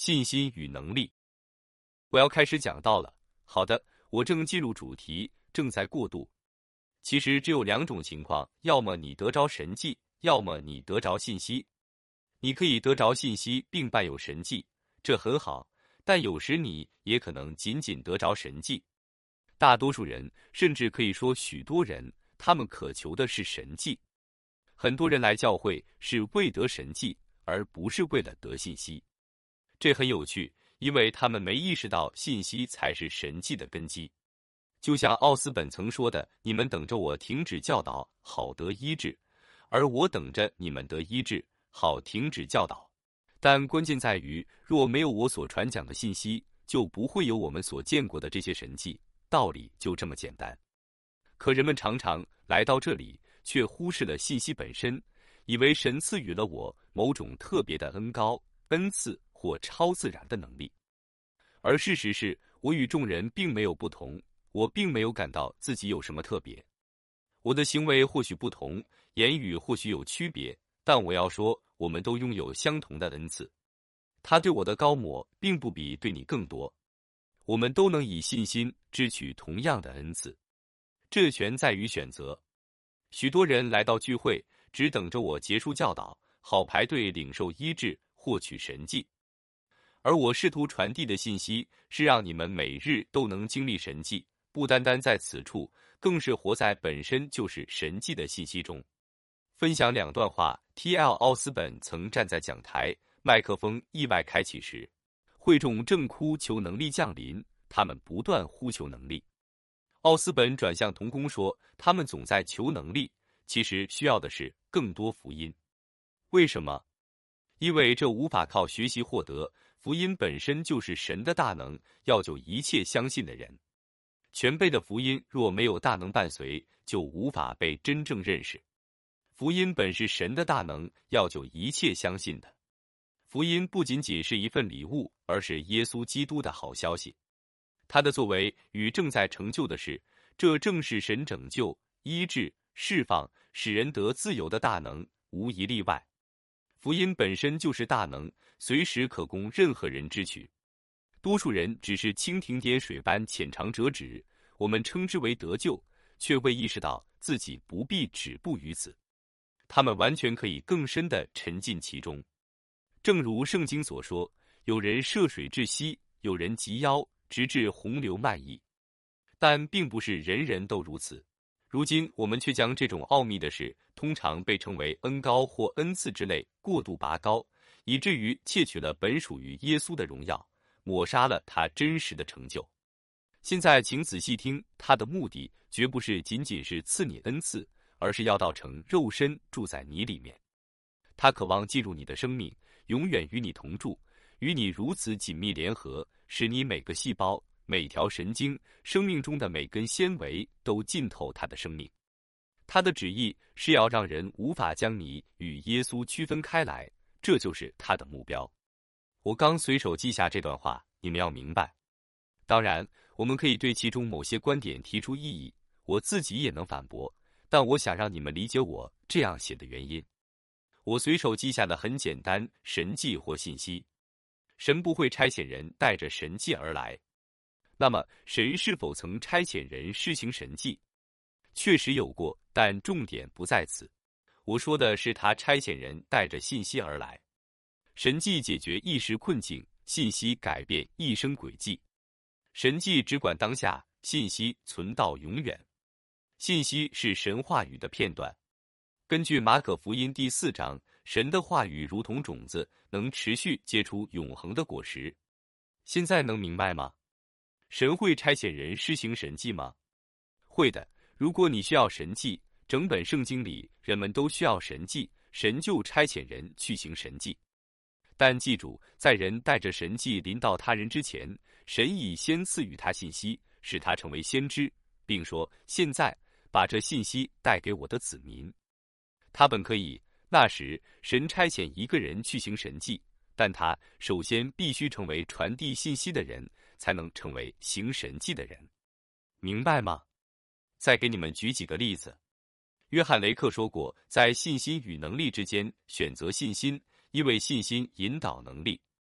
信心与能力。我要开始讲到了。好的，我正进入主题，正在过渡。其实只有两种情况，要么你得着神迹，要么你得着信息。你可以得着信息并伴有神迹，这很好，但有时你也可能仅仅得着神迹。大多数人，甚至可以说许多人，他们渴求的是神迹。很多人来教会是为得神迹，而不是为了得信息。这很有趣，因为他们没意识到信息才是神迹的根基。就像奥斯本曾说的，你们等着我停止教导，好得医治，而我等着你们得医治，好停止教导。但关键在于，若没有我所传讲的信息，就不会有我们所见过的这些神迹，道理就这么简单。可人们常常来到这里，却忽视了信息本身，以为神赐予了我某种特别的恩膏、恩赐或超自然的能力。而事实是，我与众人并没有不同，我并没有感到自己有什么特别。我的行为或许不同，言语或许有区别，但我要说，我们都拥有相同的恩赐。他对我的高抹并不比对你更多。我们都能以信心支取同样的恩赐，这全在于选择。许多人来到聚会，只等着我结束教导，好排队领受医治，获取神迹。而我试图传递的信息是让你们每日都能经历神迹，不单单在此处，更是活在本身就是神迹的信息中。分享两段话。 T.L. 奥斯本曾站在讲台，麦克风意外开启时，会众正哭求能力降临，他们不断呼求能力。奥斯本转向同工说，他们总在求能力，其实需要的是更多福音。为什么？因为这无法靠学习获得，福音本身就是神的大能，要救一切相信的人。全备的福音若没有大能伴随，就无法被真正认识。福音本是神的大能，要救一切相信的。福音不仅仅是一份礼物，而是耶稣基督的好消息。他的作为与正在成就的事，这正是神拯救、医治、释放、使人得自由的大能，无一例外。福音本身就是大能，随时可供任何人支取。多数人只是蜻蜓点水般浅尝辄止，我们称之为得救，却未意识到自己不必止步于此。他们完全可以更深地沉浸其中。正如圣经所说，有人涉水至溪，有人及腰，直至洪流漫溢。但并不是人人都如此。如今我们却将这种奥秘的事，通常被称为恩膏或恩赐之类，过度拔高，以至于窃取了本属于耶稣的荣耀，抹杀了他真实的成就。现在请仔细听，他的目的绝不是仅仅是赐你恩赐，而是要道成肉身住在你里面。他渴望进入你的生命，永远与你同住，与你如此紧密联合，使你每个细胞、每条神经、生命中的每根纤维都浸透他的生命。他的旨意是要让人无法将你与耶稣区分开来，这就是他的目标。我刚随手记下这段话，你们要明白。当然，我们可以对其中某些观点提出异议，我自己也能反驳，但我想让你们理解我这样写的原因。我随手记下的很简单，神迹或信息。神不会差遣人带着神迹而来。那么，神是否曾差遣人施行神迹？确实有过，但重点不在此。我说的是他差遣人带着信息而来。神迹解决一时困境，信息改变一生轨迹。神迹只管当下，信息存到永远。信息是神话语的片段。根据马可福音第4章，神的话语如同种子，能持续结出永恒的果实。现在能明白吗？神会差遣人施行神迹吗？会的。如果你需要神迹，整本圣经里人们都需要神迹，神就差遣人去行神迹。但记住，在人带着神迹临到他人之前，神已先赐予他信息，使他成为先知，并说，现在把这信息带给我的子民。他本可以，那时神差遣一个人去行神迹，但他首先必须成为传递信息的人，才能成为行神迹的人。明白吗？再给你们举几个例子。约翰雷克说过，在信心与能力之间选择信心，因为信心引导能力。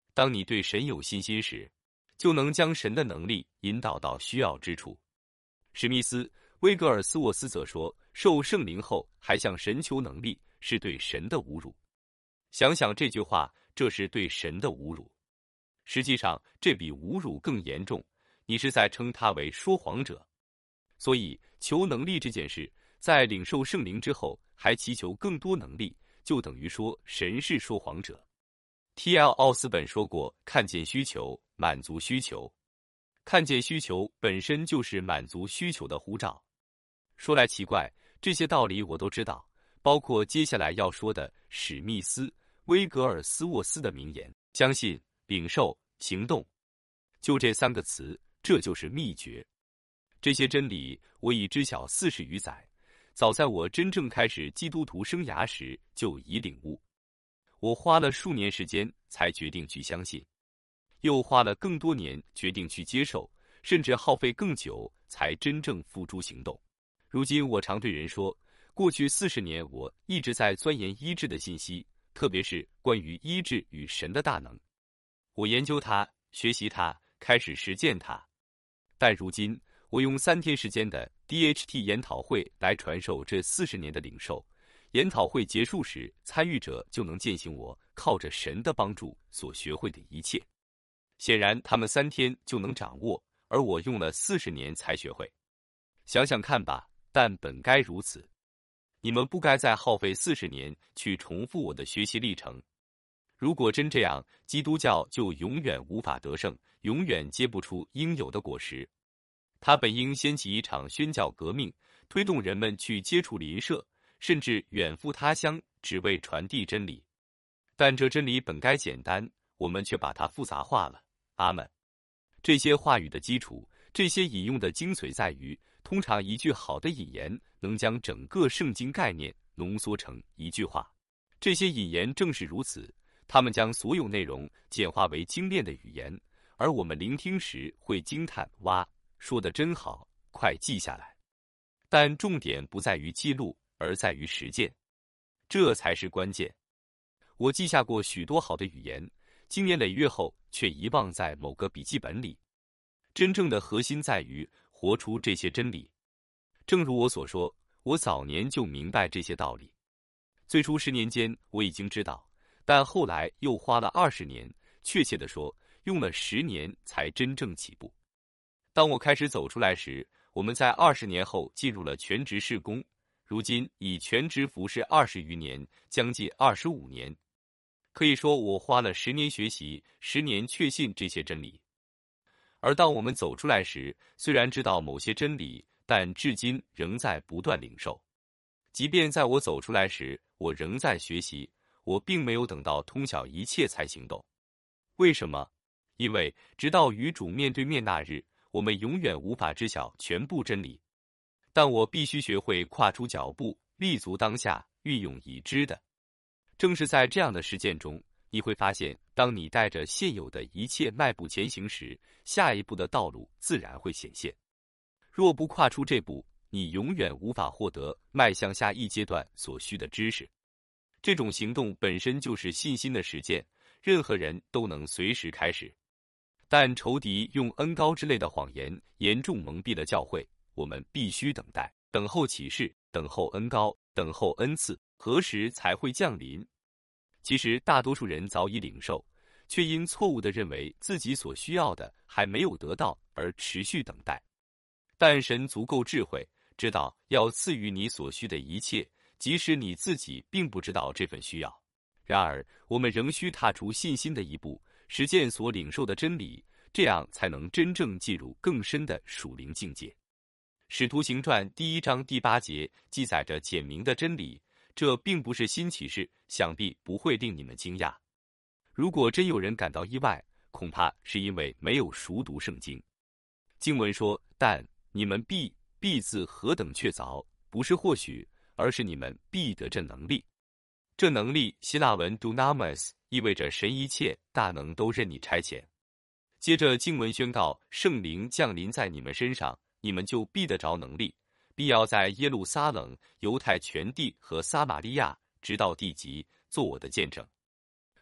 当你对神有信心时，就能将神的能力引导到需要之处。史密斯·威格尔斯沃斯则说，受圣灵后还向神求能力，是对神的侮辱。想想这句话，这是对神的侮辱。实际上，这比侮辱更严重，你是在称他为说谎者。所以，求能力这件事，在领受圣灵之后，还祈求更多能力，就等于说神是说谎者。T.L. 奥斯本说过，看见需求，满足需求。看见需求本身就是满足需求的呼召。说来奇怪，这些道理我都知道，包括接下来要说的史密斯·威格尔斯沃斯的名言：相信、领受、行动。就这3个词，这就是秘诀。这些真理我已知晓40余载，早在我真正开始基督徒生涯时就已领悟。我花了数年时间才决定去相信，又花了更多年决定去接受，甚至耗费更久才真正付诸行动。如今我常对人说，过去40年我一直在钻研医治的信息，特别是关于医治与神的大能。我研究它，学习它，开始实践它。但如今我用3天时间的 DHT 研讨会来传授这40年的领受。研讨会结束时，参与者就能践行我靠着神的帮助所学会的一切。显然他们3天就能掌握，而我用了40年才学会。想想看吧，但本该如此。你们不该再耗费40年去重复我的学习历程。如果真这样，基督教就永远无法得胜，永远结不出应有的果实。它本应掀起一场宣教革命，推动人们去接触邻舍，甚至远赴他乡，只为传递真理。但这真理本该简单，我们却把它复杂化了。阿们。这些话语的基础，这些引用的精髓在于，通常一句好的引言能将整个圣经概念浓缩成一句话。这些引言正是如此，他们将所有内容简化为精炼的语言，而我们聆听时会惊叹：哇，说得真好，快记下来。但重点不在于记录，而在于实践，这才是关键。我记下过许多好的语言，经年累月后却遗忘在某个笔记本里。真正的核心在于活出这些真理。正如我所说，我早年就明白这些道理。最初10年间我已经知道，但后来又花了20年，确切地说，用了10年才真正起步。当我开始走出来时，我们在20年后进入了全职事工。如今已全职服侍20余年，将近25年。可以说我花了10年学习，10年确信这些真理。而当我们走出来时，虽然知道某些真理，但至今仍在不断领受。即便在我走出来时，我仍在学习，我并没有等到通晓一切才行动。为什么？因为直到与主面对面那日，我们永远无法知晓全部真理。但我必须学会跨出脚步，立足当下，运用已知的。正是在这样的实践中，你会发现，当你带着现有的一切迈步前行时，下一步的道路自然会显现。若不跨出这步，你永远无法获得迈向下一阶段所需的知识。这种行动本身就是信心的实践，任何人都能随时开始。但仇敌用恩膏之类的谎言严重蒙蔽了教会。我们必须等待，等候启示，等候恩膏，等候恩赐，何时才会降临？其实大多数人早已领受，却因错误地认为自己所需要的还没有得到而持续等待。但神足够智慧，知道要赐予你所需的一切，即使你自己并不知道这份需要。然而我们仍需踏出信心的一步，实践所领受的真理，这样才能真正进入更深的属灵境界。使徒行传1章第8节记载着简明的真理，这并不是新启示，想必不会令你们惊讶。如果真有人感到意外，恐怕是因为没有熟读圣经。经文说，但你们必字何等确凿，不是或许，而是你们必得这能力。这能力希腊文 dunamis 意味着神一切大能都任你差遣。接着经文宣告，圣灵降临在你们身上，你们就必得着能力，必要在耶路撒冷、犹太全地和撒玛利亚，直到地极，做我的见证。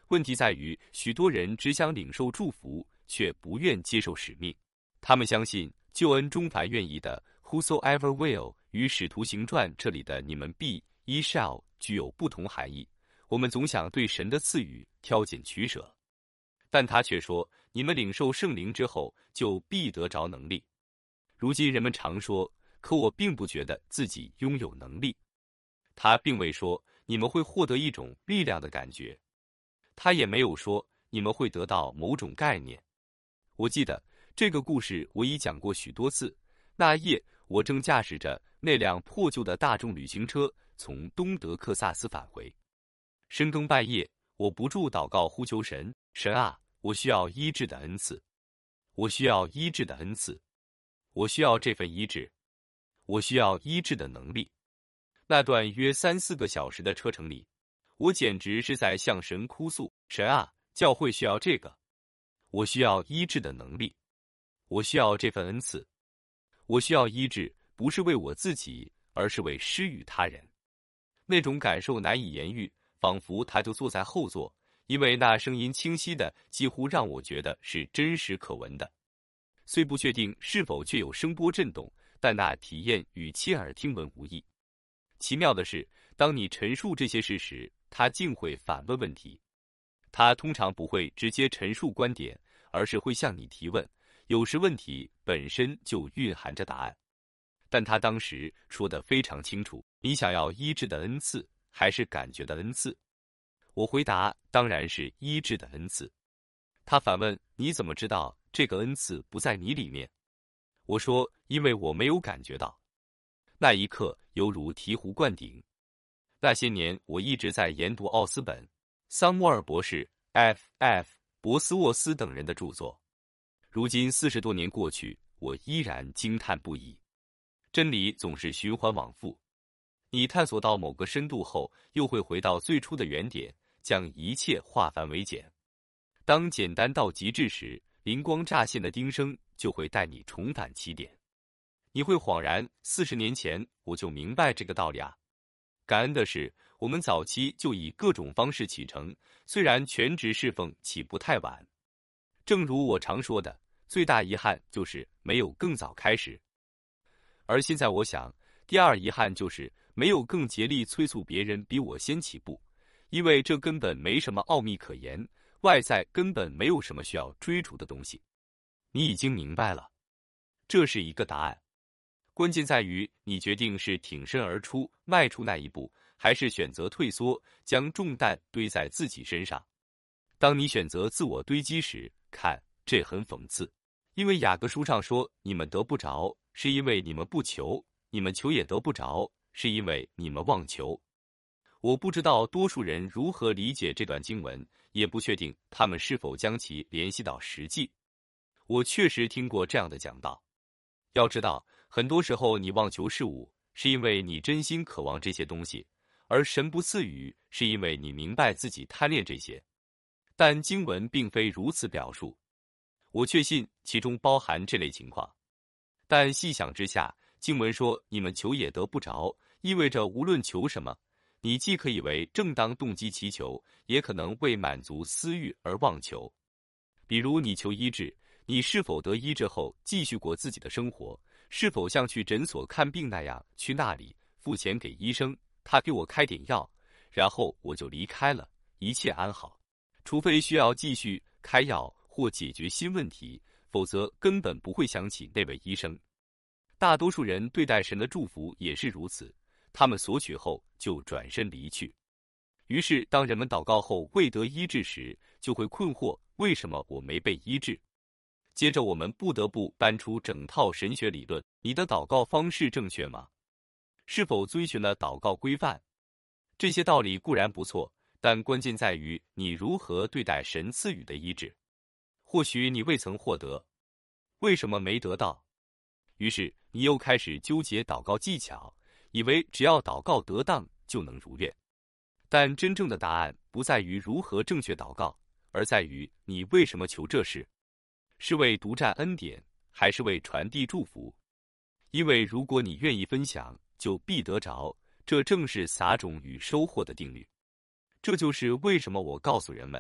问题在于，许多人只想领受祝福，却不愿接受使命。他们相信救恩中凡愿意的 Whosoever will 与使徒行传这里的你们必 ye shall 具有不同含义。我们总想对神的赐予挑拣取舍，但他却说，你们领受圣灵之后，就必得着能力。如今人们常说，可我并不觉得自己拥有能力。他并未说你们会获得一种力量的感觉，他也没有说你们会得到某种概念。我记得这个故事我已讲过许多次。那夜我正驾驶着那辆破旧的大众旅行车从东德克萨斯返回，深更半夜，我不住祷告呼求神，神啊，我需要医治的恩赐，我需要医治的恩赐，我需要这份医治，我需要医治的能力。那段约3-4个小时的车程里，我简直是在向神哭诉，神啊，教会需要这个，我需要医治的能力，我需要这份恩赐，我需要医治，不是为我自己，而是为施予他人。那种感受难以言喻，仿佛他就坐在后座，因为那声音清晰的几乎让我觉得是真实可闻的。虽不确定是否确有声波震动，但那体验与亲耳听闻无异。奇妙的是，当你陈述这些事时，他竟会反问问题。他通常不会直接陈述观点，而是会向你提问，有时问题本身就蕴含着答案。但他当时说得非常清楚，你想要医治的恩赐，还是感觉的恩赐？我回答，当然是医治的恩赐。他反问，你怎么知道这个恩赐不在你里面？我说，因为我没有感觉到。那一刻犹如醍醐灌顶。那些年我一直在研读奥斯本、桑莫尔博士、F.F. 博斯沃斯等人的著作。如今40多年过去，我依然惊叹不已。真理总是循环往复，你探索到某个深度后，又会回到最初的原点，将一切化繁为简。当简单到极致时，灵光乍现的叮声就会带你重返起点。你会恍然，40年前我就明白这个道理啊！感恩的是，我们早期就以各种方式启程，虽然全职侍奉起步太晚。正如我常说的，最大遗憾就是没有更早开始。而现在我想，第二遗憾就是没有更竭力催促别人比我先起步，因为这根本没什么奥秘可言，外在根本没有什么需要追逐的东西。你已经明白了，这是一个答案。关键在于你决定是挺身而出，迈出那一步，还是选择退缩，将重担堆在自己身上。当你选择自我堆积时，看，这很讽刺，因为雅各书上说，你们得不着，是因为你们不求，你们求也得不着，是因为你们妄求。我不知道多数人如何理解这段经文，也不确定他们是否将其联系到实际。我确实听过这样的讲道。要知道，很多时候你妄求事物，是因为你真心渴望这些东西，而神不赐予，是因为你明白自己贪恋这些。但经文并非如此表述，我确信其中包含这类情况。但细想之下，经文说你们求也得不着，意味着无论求什么，你既可以为正当动机祈求，也可能为满足私欲而妄求。比如你求医治，你是否得医治后继续过自己的生活？是否像去诊所看病那样去那里付钱给医生，他给我开点药，然后我就离开了，一切安好？除非需要继续开药或解决新问题，否则根本不会想起那位医生。大多数人对待神的祝福也是如此，他们索取后就转身离去。于是当人们祷告后未得医治时，就会困惑，为什么我没被医治？接着我们不得不搬出整套神学理论，你的祷告方式正确吗？是否遵循了祷告规范？这些道理固然不错，但关键在于你如何对待神赐予的医治。或许你未曾获得，为什么没得到？于是你又开始纠结祷告技巧，以为只要祷告得当就能如愿。但真正的答案不在于如何正确祷告，而在于你为什么求这事。是为独占恩典，还是为传递祝福？因为如果你愿意分享，就必得着，这正是撒种与收获的定律。这就是为什么我告诉人们，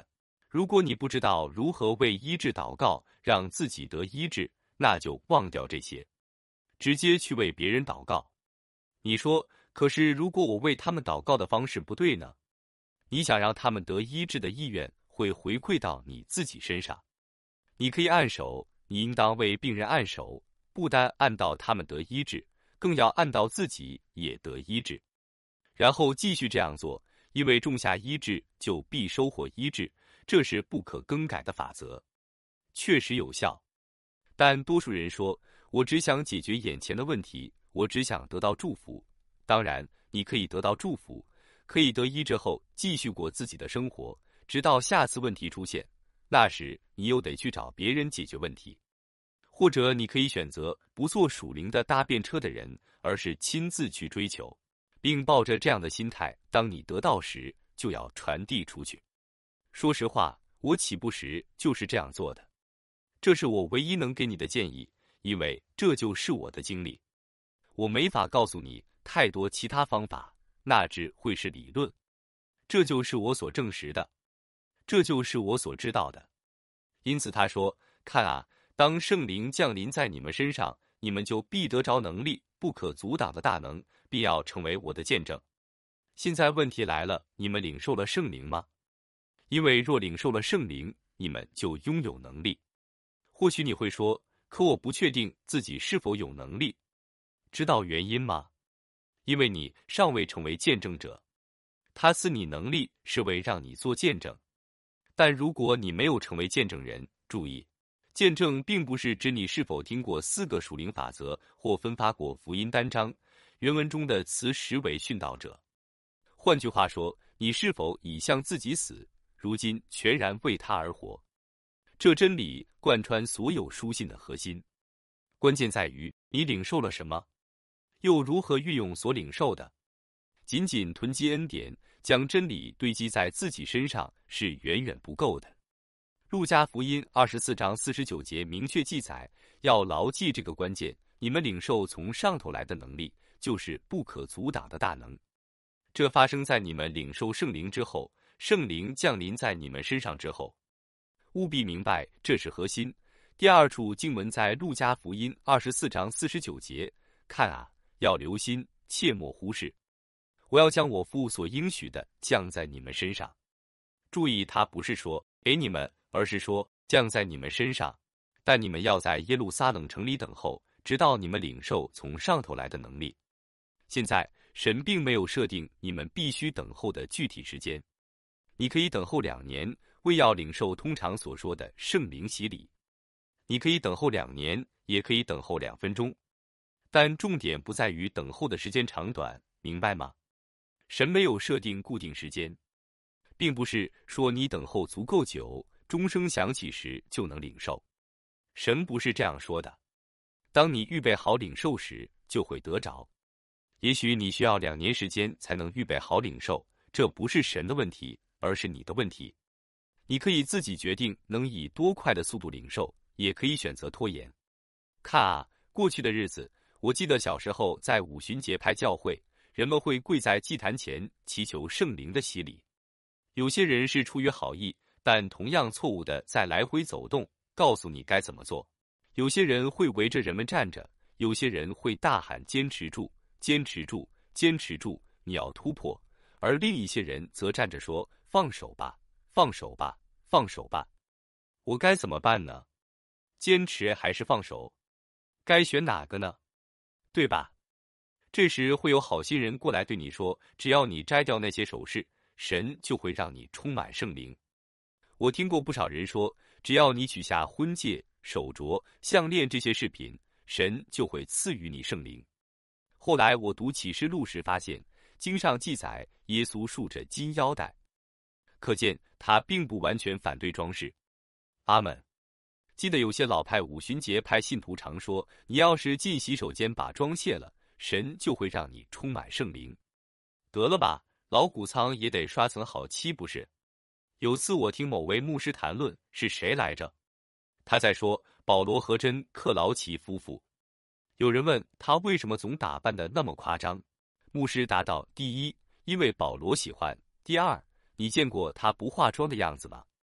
如果你不知道如何为医治祷告，让自己得医治，那就忘掉这些，直接去为别人祷告。你说，可是如果我为他们祷告的方式不对呢？你想让他们得医治的意愿会回馈到你自己身上。你可以按手，你应当为病人按手，不单按到他们得医治，更要按到自己也得医治。然后继续这样做，因为种下医治就必收获医治，这是不可更改的法则，确实有效。但多数人说，我只想解决眼前的问题，我只想得到祝福。当然，你可以得到祝福，可以得医治后继续过自己的生活，直到下次问题出现，那时你又得去找别人解决问题。或者你可以选择不做属灵的搭便车的人，而是亲自去追求，并抱着这样的心态，当你得到时，就要传递出去。说实话，我起步时就是这样做的，这是我唯一能给你的建议，因为这就是我的经历。我没法告诉你太多其他方法，那只会是理论。这就是我所证实的，这就是我所知道的。因此他说，看啊，当圣灵降临在你们身上，你们就必得着能力，不可阻挡的大能，必要成为我的见证。现在问题来了，你们领受了圣灵吗？因为若领受了圣灵，你们就拥有能力。或许你会说，可我不确定自己是否有能力。知道原因吗？因为你尚未成为见证者。他赐你能力是为让你做见证。但如果你没有成为见证人，注意，见证并不是指你是否听过4个属灵法则或分发过福音单章，原文中的词实为殉道者。换句话说，你是否已向自己死，如今全然为他而活。这真理贯穿所有书信的核心。关键在于你领受了什么，又如何运用所领受的。仅仅囤积恩典，将真理堆积在自己身上是远远不够的。路加福音24章49节明确记载，要牢记这个关键，你们领受从上头来的能力，就是不可阻挡的大能。这发生在你们领受圣灵之后，圣灵降临在你们身上之后。务必明白，这是核心。第二处经文在路加福音24章49节，看啊，要留心，切莫忽视。我要将我父所应许的降在你们身上。注意，他不是说给你们，而是说降在你们身上。但你们要在耶路撒冷城里等候，直到你们领受从上头来的能力。现在，神并没有设定你们必须等候的具体时间。你可以等候2年，为要领受通常所说的圣灵洗礼。你可以等候2年，也可以等候2分钟。但重点不在于等候的时间长短，明白吗？神没有设定固定时间，并不是说你等候足够久，钟声响起时就能领受。神不是这样说的。当你预备好领受时，就会得着。也许你需要2年时间才能预备好领受，这不是神的问题，而是你的问题。你可以自己决定能以多快的速度领受，也可以选择拖延。看啊，过去的日子，我记得小时候在五旬节派教会，人们会跪在祭坛前祈求圣灵的洗礼。有些人是出于好意，但同样错误的在来回走动，告诉你该怎么做。有些人会围着人们站着，有些人会大喊坚持住，坚持住，坚持住，你要突破。而另一些人则站着说，放手吧，放手吧，放手吧。我该怎么办呢？坚持还是放手？该选哪个呢？对吧？这时会有好心人过来对你说，只要你摘掉那些首饰，神就会让你充满圣灵。我听过不少人说，只要你取下婚戒、手镯、项链这些饰品，神就会赐予你圣灵。后来我读启示录时发现，经上记载耶稣束着金腰带，可见他并不完全反对装饰。阿们。记得有些老派五旬节派信徒常说，你要是进洗手间把妆卸了，神就会让你充满圣灵。得了吧，老谷仓也得刷层好漆不是？有次我听某位牧师谈论，是谁来着？他在说保罗和珍·克劳奇夫妇。有人问他为什么总打扮得那么夸张，牧师答道：第一，因为保罗喜欢；第二，你见过他不化妆的样子吗？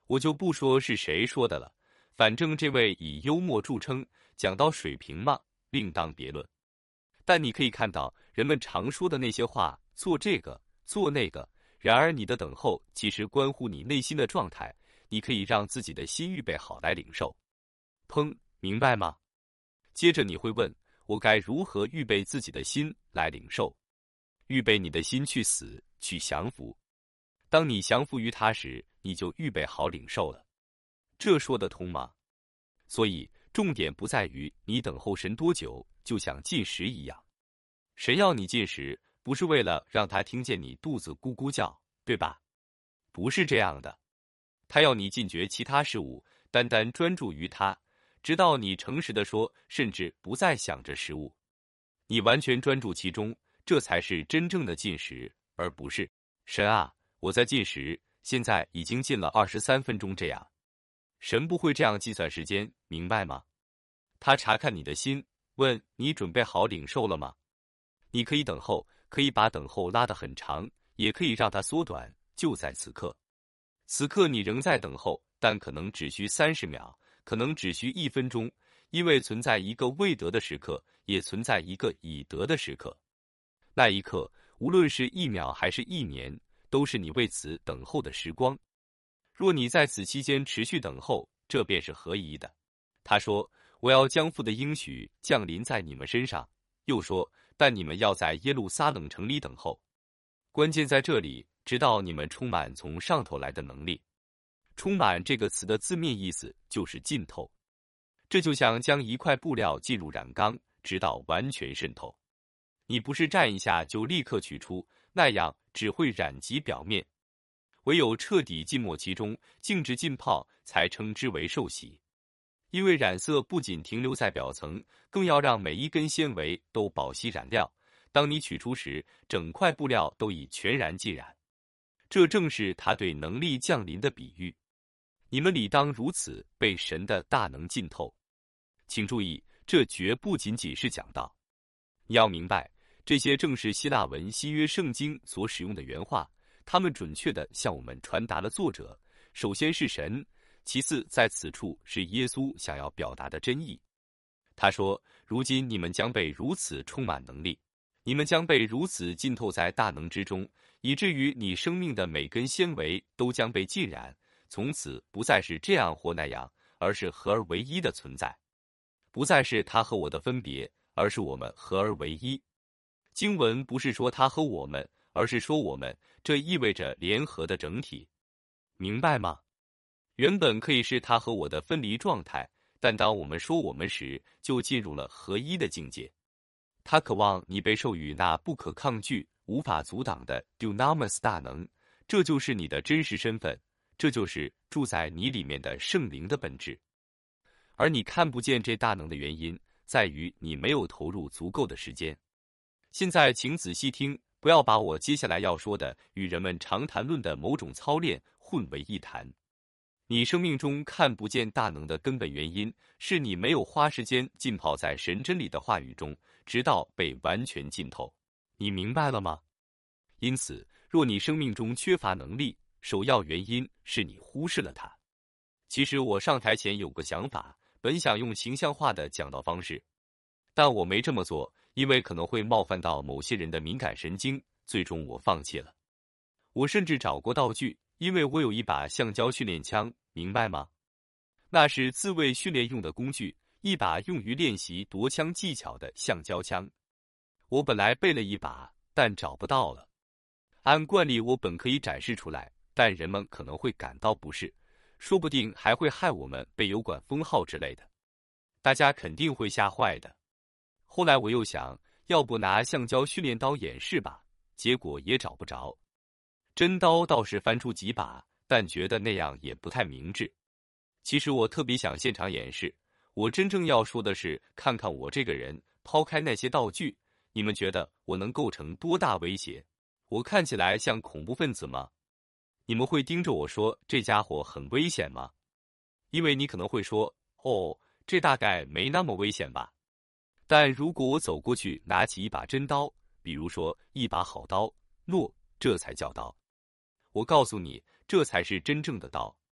我就不说是谁说的了，反正这位以幽默著称，讲到水平嘛，另当别论。但你可以看到人们常说的那些话，做这个，做那个，然而你的等候其实关乎你内心的状态，你可以让自己的心预备好来领受。砰，明白吗？接着你会问，我该如何预备自己的心来领受？预备你的心去死，去降服。当你降服于他时，你就预备好领受了。这说得通吗？所以重点不在于你等候神多久，就像进食一样。神要你进食，不是为了让他听见你肚子咕咕叫，对吧？不是这样的。他要你禁绝其他事物，单单专注于他，直到你诚实地说，甚至不再想着食物。你完全专注其中，这才是真正的进食，而不是神啊，我在进食，现在已经进了23分钟这样。神不会这样计算时间，明白吗？他查看你的心，问你准备好领受了吗？你可以等候，可以把等候拉得很长，也可以让它缩短，就在此刻。此刻你仍在等候，但可能只需30秒，可能只需1分钟，因为存在一个未得的时刻，也存在一个已得的时刻。那一刻，无论是1秒还是1年，都是你为此等候的时光。若你在此期间持续等候，这便是合宜的。他说，我要将父的应许降临在你们身上，又说，但你们要在耶路撒冷城里等候。关键在这里，直到你们充满从上头来的能力。充满这个词的字面意思就是浸透，这就像将一块布料进入染缸，直到完全渗透。你不是蘸一下就立刻取出，那样只会染及表面。唯有彻底浸没其中，静止浸泡，才称之为受洗。因为染色不仅停留在表层，更要让每一根纤维都饱吸染料。当你取出时，整块布料都已全然浸染。这正是他对能力降临的比喻。你们理当如此被神的大能浸透。请注意，这绝不仅仅是讲道。你要明白，这些正是希腊文新约圣经所使用的原话，他们准确地向我们传达了作者，首先是神，其次在此处是耶稣想要表达的真意。他说，如今你们将被如此充满能力，你们将被如此浸透在大能之中，以至于你生命的每根纤维都将被浸染，从此不再是这样或那样，而是合而为一的存在。不再是他和我的分别，而是我们合而为一。经文不是说他和我们，而是说我们，这意味着联合的整体。明白吗？原本可以是他和我的分离状态，但当我们说我们时，就进入了合一的境界。他渴望你被授予那不可抗拒、无法阻挡的 Dunamis 大能，这就是你的真实身份，这就是住在你里面的圣灵的本质。而你看不见这大能的原因，在于你没有投入足够的时间。现在请仔细听，不要把我接下来要说的与人们常谈论的某种操练混为一谈。你生命中看不见大能的根本原因，是你没有花时间浸泡在神真理的话语中，直到被完全浸透。你明白了吗？因此，若你生命中缺乏能力，首要原因是你忽视了它。其实我上台前有个想法，本想用形象化的讲道方式，但我没这么做，因为可能会冒犯到某些人的敏感神经，最终我放弃了。我甚至找过道具，因为我有一把橡胶训练枪，明白吗？那是自卫训练用的工具，一把用于练习夺枪技巧的橡胶枪。我本来备了一把，但找不到了。按惯例我本可以展示出来，但人们可能会感到不适，说不定还会害我们被油管封号之类的。大家肯定会吓坏的。后来我又想，要不拿橡胶训练刀演示吧，结果也找不着。真刀倒是翻出几把，但觉得那样也不太明智。其实我特别想现场演示，我真正要说的是，看看我这个人，抛开那些道具，你们觉得我能构成多大威胁？我看起来像恐怖分子吗？你们会盯着我说这家伙很危险吗？因为你可能会说，哦，这大概没那么危险吧。但如果我走过去拿起一把真刀，比如说一把好刀，诺，这才叫刀。我告诉你，这才是真正的刀。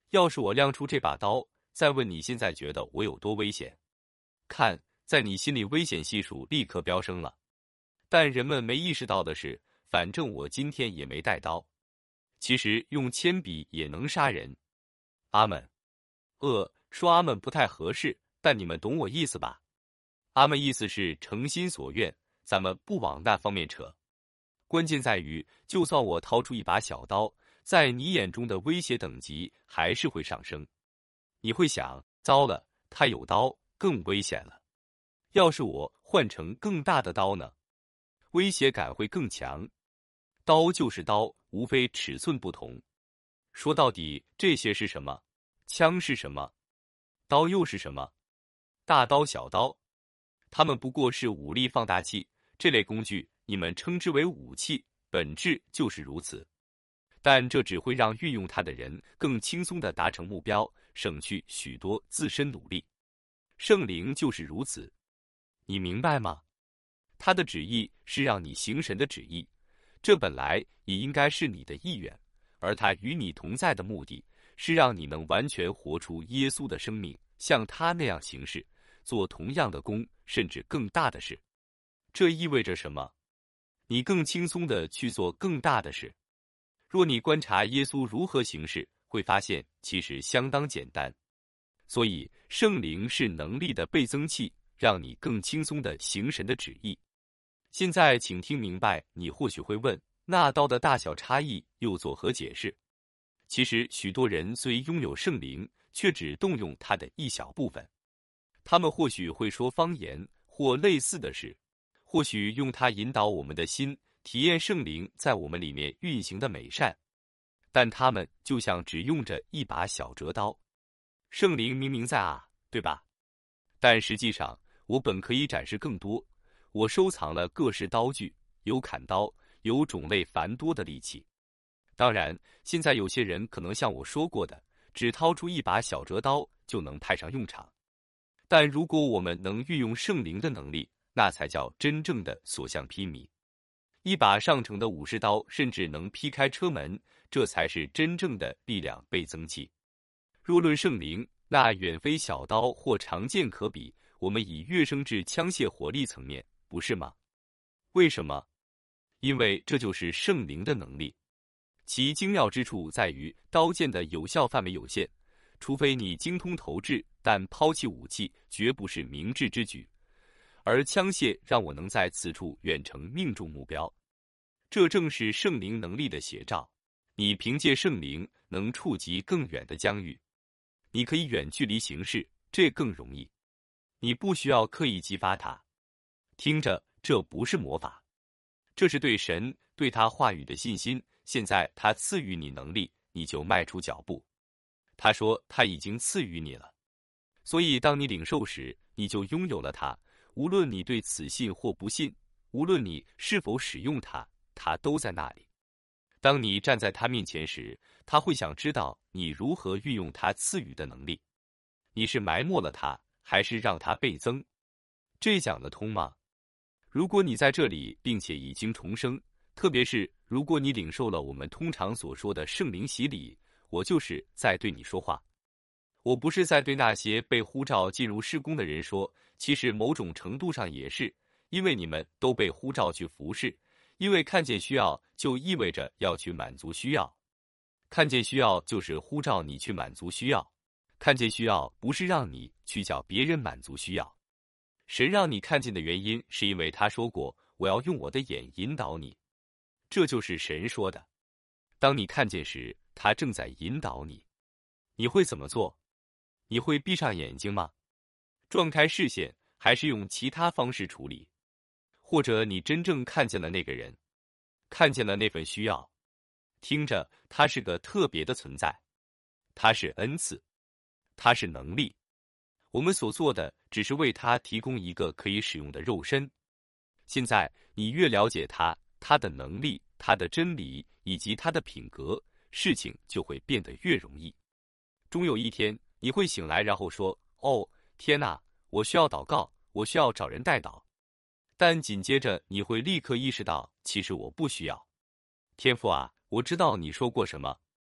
要是我亮出这把刀，再问你现在觉得我有多危险，看，在你心里危险系数立刻飙升了。但人们没意识到的是，反正我今天也没带刀，其实用铅笔也能杀人。阿门。说阿门不太合适，但你们懂我意思吧？阿门意思是诚心所愿，咱们不往那方面扯。关键在于，就算我掏出一把小刀，在你眼中的威胁等级还是会上升。你会想，糟了，他有刀，更危险了。要是我换成更大的刀呢？威胁感会更强。刀就是刀，无非尺寸不同。说到底，这些是什么？枪是什么？刀又是什么？大刀、小刀，它们不过是武力放大器。这类工具你们称之为武器，本质就是如此。但这只会让运用它的人更轻松地达成目标，省去许多自身努力。圣灵就是如此，你明白吗？他的旨意是让你行神的旨意，这本来也应该是你的意愿，而他与你同在的目的是让你能完全活出耶稣的生命，像他那样行事，做同样的工，甚至更大的事。这意味着什么？你更轻松地去做更大的事。若你观察耶稣如何行事，会发现其实相当简单。所以圣灵是能力的倍增器，让你更轻松地行神的旨意。现在请听明白，你或许会问，那刀的大小差异又作何解释？其实许多人虽拥有圣灵，却只动用它的一小部分。他们或许会说方言或类似的事，或许用它引导我们的心，体验圣灵在我们里面运行的美善，但他们就像只用着一把小折刀。圣灵明明在啊，对吧？但实际上，我本可以展示更多。我收藏了各式刀具，有砍刀，有种类繁多的利器。当然，现在有些人可能像我说过的，只掏出一把小折刀就能派上用场。但如果我们能运用圣灵的能力，那才叫真正的所向披靡。一把上乘的武士刀甚至能劈开车门，这才是真正的力量倍增器。若论圣灵，那远非小刀或长剑可比，我们已跃升至枪械火力层面，不是吗？为什么？因为这就是圣灵的能力。其精妙之处在于，刀剑的有效范围有限，除非你精通投掷，但抛弃武器绝不是明智之举。而枪械让我能在此处远程命中目标，这正是圣灵能力的写照。你凭借圣灵能触及更远的疆域，你可以远距离行事，这更容易。你不需要刻意激发它。听着，这不是魔法，这是对神、对他话语的信心。现在他赐予你能力，你就迈出脚步。他说他已经赐予你了，所以当你领受时，你就拥有了它。无论你对此信或不信，无论你是否使用它，它都在那里。当你站在他面前时，他会想知道你如何运用他赐予的能力。你是埋没了它，还是让它倍增？这讲得通吗？如果你在这里并且已经重生，特别是如果你领受了我们通常所说的圣灵洗礼，我就是在对你说话。我不是在对那些被呼召进入事工的人说，其实某种程度上也是，因为你们都被呼召去服侍，因为看见需要就意味着要去满足需要。看见需要就是呼召你去满足需要，看见需要不是让你去叫别人满足需要。神让你看见的原因是因为他说过，我要用我的眼引导你。这就是神说的。当你看见时，他正在引导你。你会怎么做？你会闭上眼睛吗？转开视线，还是用其他方式处理？或者你真正看见了那个人，看见了那份需要？听着，他是个特别的存在，他是恩赐，他是能力。我们所做的只是为他提供一个可以使用的肉身。现在你越了解他，他的能力，他的真理以及他的品格，事情就会变得越容易。终有一天你会醒来，然后说，哦，天哪，我需要祷告，我需要找人代祷。但紧接着你会立刻意识到，其实我不需要。天父啊，我知道你说过什么。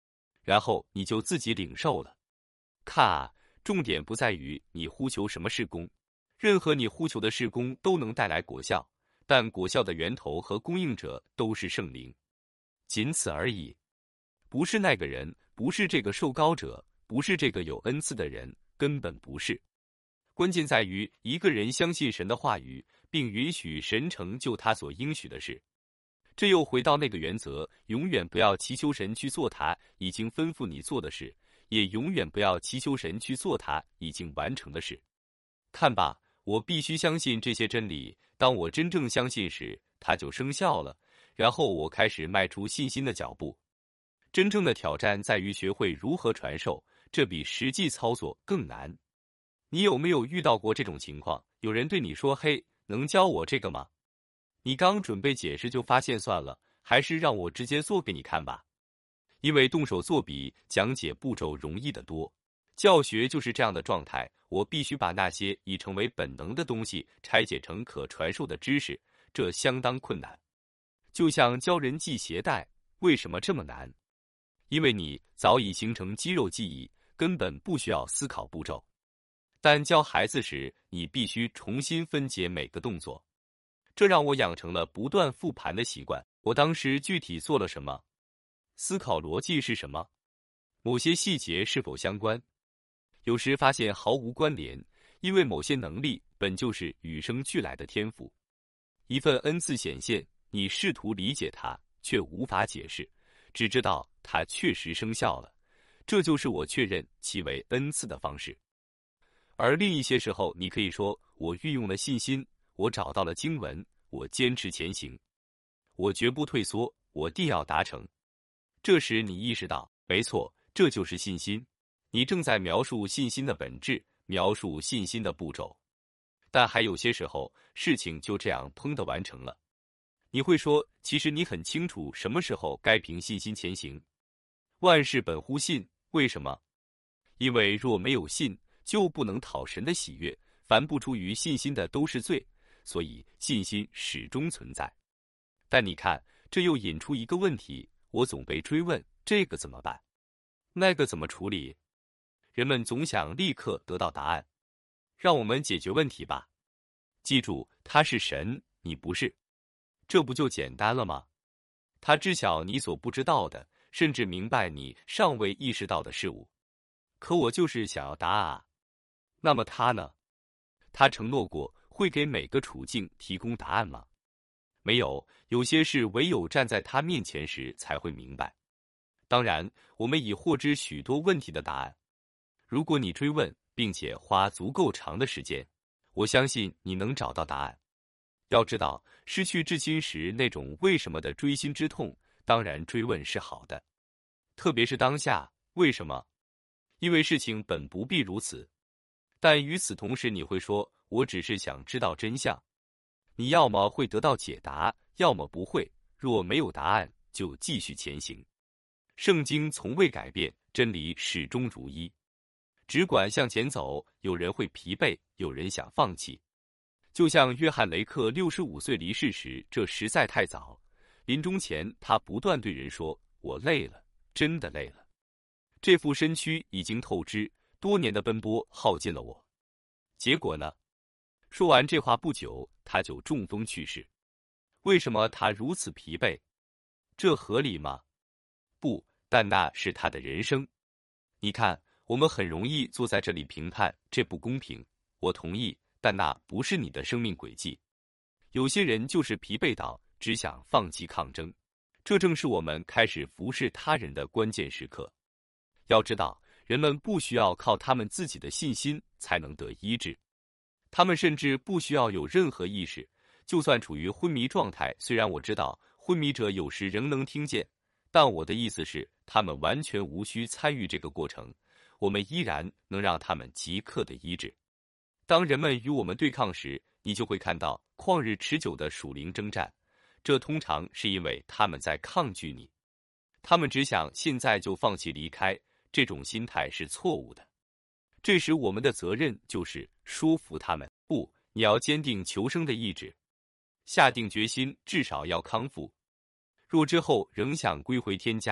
然后你就自己领受了。看啊，重点不在于你呼求什么事工，任何你呼求的事工都能带来果效，但果效的源头和供应者都是圣灵，仅此而已。不是那个人，不是这个受膏者，不是这个有恩赐的人，根本不是。关键在于一个人相信神的话语，并允许神成就他所应许的事。这又回到那个原则，永远不要祈求神去做他已经吩咐你做的事，也永远不要祈求神去做他已经完成的事。看吧，我必须相信这些真理，当我真正相信时，它就生效了，然后我开始迈出信心的脚步。真正的挑战在于学会如何传授，这比实际操作更难。你有没有遇到过这种情况？有人对你说：“嘿，能教我这个吗？”你刚准备解释就发现算了，还是让我直接做给你看吧。因为动手做比讲解步骤容易得多。教学就是这样的状态，我必须把那些已成为本能的东西拆解成可传授的知识，这相当困难。就像教人系鞋带，为什么这么难？因为你早已形成肌肉记忆，根本不需要思考步骤。但教孩子时，你必须重新分解每个动作。这让我养成了不断复盘的习惯。我当时具体做了什么？思考逻辑是什么？某些细节是否相关？有时发现毫无关联，因为某些能力本就是与生俱来的天赋。一份恩赐显现，你试图理解它，却无法解释，只知道它确实生效了。这就是我确认其为恩赐的方式。而另一些时候，你可以说我运用了信心，我找到了经文，我坚持前行，我绝不退缩，我定要达成。这时你意识到，没错，这就是信心。你正在描述信心的本质，描述信心的步骤。但还有些时候，事情就这样砰地完成了。你会说，其实你很清楚什么时候该凭信心前行。万事本乎信，为什么？因为若没有信，就不能讨神的喜悦，凡不出于信心的都是罪，所以信心始终存在。但你看，这又引出一个问题，我总被追问，这个怎么办？那个怎么处理？人们总想立刻得到答案。让我们解决问题吧。记住，他是神，你不是。这不就简单了吗？他知晓你所不知道的，甚至明白你尚未意识到的事物。可我就是想要答案啊。那么他呢？他承诺过会给每个处境提供答案吗？没有，有些事唯有站在他面前时才会明白。当然，我们已获知许多问题的答案。如果你追问，并且花足够长的时间，我相信你能找到答案。要知道，失去至亲时那种为什么的锥心之痛，当然追问是好的。特别是当下，为什么？因为事情本不必如此。但与此同时，你会说，我只是想知道真相。你要么会得到解答，要么不会。若没有答案，就继续前行。圣经从未改变，真理始终如一。只管向前走，有人会疲惫，有人想放弃。就像约翰·雷克65岁离世时，这实在太早。临终前，他不断对人说：“我累了，真的累了。这副身躯已经透支，多年的奔波耗尽了我。”结果呢？说完这话不久，他就中风去世。为什么他如此疲惫？这合理吗？不，但那是他的人生。你看，我们很容易坐在这里评判，这不公平。我同意，但那不是你的生命轨迹。有些人就是疲惫到只想放弃抗争，这正是我们开始服侍他人的关键时刻。要知道，人们不需要靠他们自己的信心才能得医治，他们甚至不需要有任何意识，就算处于昏迷状态。虽然我知道昏迷者有时仍能听见，但我的意思是，他们完全无需参与这个过程，我们依然能让他们即刻的医治。当人们与我们对抗时，你就会看到旷日持久的属灵征战，这通常是因为他们在抗拒你，他们只想现在就放弃离开，这种心态是错误的。这时我们的责任就是说服他们，不，你要坚定求生的意志，下定决心至少要康复。若之后仍想归回天家，